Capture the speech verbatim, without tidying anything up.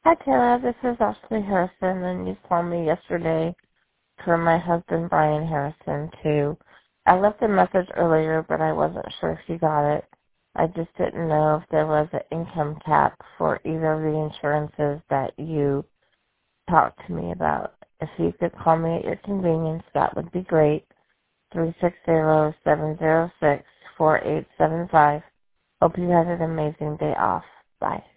Hi, Tara. This is Ashley Harrison, and you called me yesterday for my husband, Brian Harrison, too. I left a message earlier, but I wasn't sure if you got it. I just didn't know if there was an income cap for either of the insurances that you talked to me about. If you could call me at your convenience, that would be great. three six zero, seven zero six, four eight seven five. Hope you had an amazing day off. Bye.